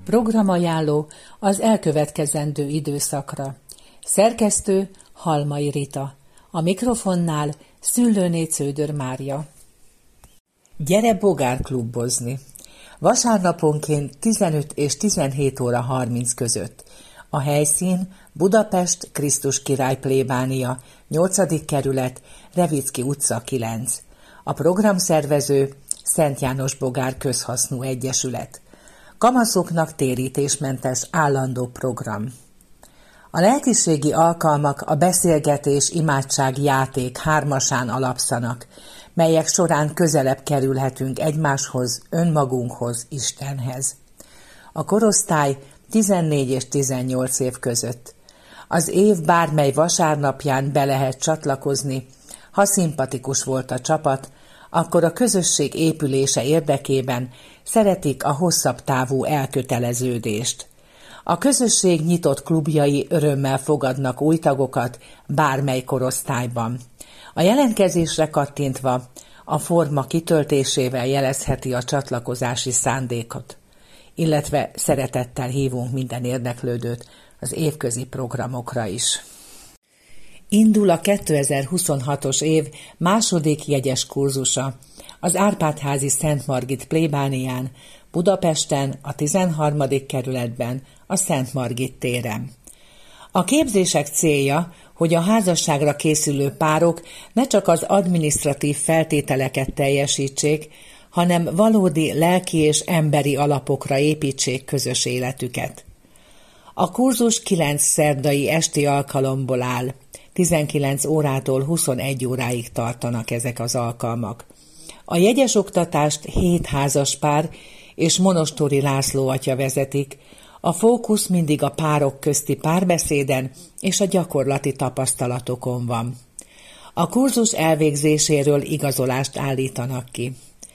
Programajánló az elkövetkezendő időszakra. Szerkesztő Halmai Rita. A mikrofonnál Szüllőné Cződör Mária. Gyere bogárklubbozni! Vasárnaponként 15 és 17 óra 30 között. A helyszín Budapest, Krisztus király plébánia, 8. kerület, Revicki utca 9. A programszervező Szent János Bogár Közhasznú Egyesület. Kamaszoknak térítésmentes állandó program. A lelkiségi alkalmak a beszélgetés, imádság, játék hármasán alapszanak, melyek során közelebb kerülhetünk egymáshoz, önmagunkhoz, Istenhez. A korosztály 14 és 18 év között. Az év bármely vasárnapján be lehet csatlakozni, ha szimpatikus volt a csapat, akkor a közösség épülése érdekében szeretik a hosszabb távú elköteleződést. A közösség nyitott klubjai örömmel fogadnak új tagokat bármely korosztályban. A jelentkezésre kattintva a forma kitöltésével jelezheti a csatlakozási szándékot, illetve szeretettel hívunk minden érdeklődőt az évközi programokra is. Indul a 2026-os év második jegyes kurzusa az Árpád-házi Szent Margit plébánián, Budapesten, a 13. kerületben, a Szent Margit téren. A képzések célja, hogy a házasságra készülő párok ne csak az adminisztratív feltételeket teljesítsék, hanem valódi lelki és emberi alapokra építsék közös életüket. A kurzus 9 szerdai esti alkalomból áll, 19 órától 21 óráig tartanak ezek az alkalmak. A jegyes oktatást 7 házaspár és Monostori László atya vezetik, a fókusz mindig a párok közti párbeszéden és a gyakorlati tapasztalatokon van. A kurzus elvégzéséről igazolást állítanak ki.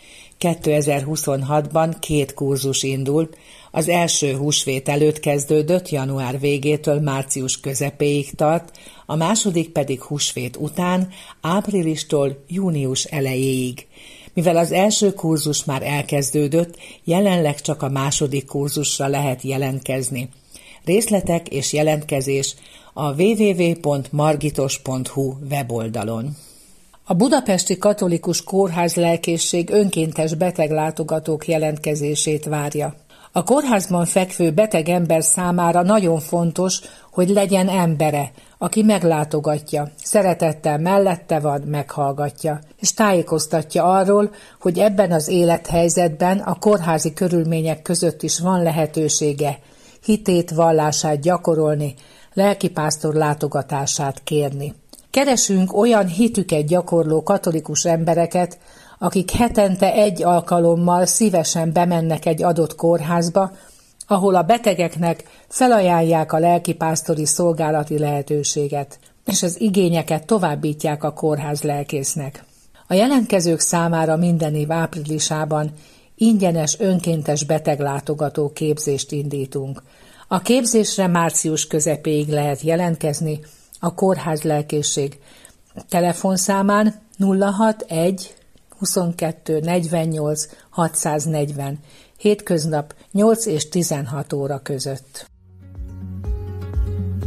2026-ban 2 kurzus indult, az első húsvét előtt kezdődött, január végétől március közepéig tart, a második pedig húsvét után, áprilistól június elejéig. Mivel az első kurzus már elkezdődött, jelenleg csak a második kurzusra lehet jelentkezni. Részletek és jelentkezés a www.margitos.hu weboldalon. A Budapesti Katolikus Kórház Lelkészség önkéntes beteglátogatók jelentkezését várja. A kórházban fekvő beteg ember számára nagyon fontos, hogy legyen embere, aki meglátogatja, szeretettel mellette van, meghallgatja, és tájékoztatja arról, hogy ebben az élethelyzetben a kórházi körülmények között is van lehetősége hitét, vallását gyakorolni, lelkipásztor látogatását kérni. Keresünk olyan hitüket gyakorló katolikus embereket, akik hetente 1 alkalommal szívesen bemennek egy adott kórházba, ahol a betegeknek felajánlják a lelkipásztori szolgálati lehetőséget, és az igényeket továbbítják a kórház lelkésznek. A jelentkezők számára minden év áprilisában ingyenes önkéntes beteglátogató képzést indítunk. A képzésre március közepéig lehet jelentkezni a kórház lelkészség telefonszámán 061 22 48 640, hétköznap 8 és 16 óra között.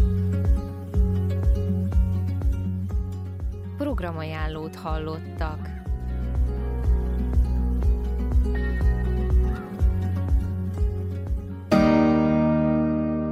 Programajánlót hallottak.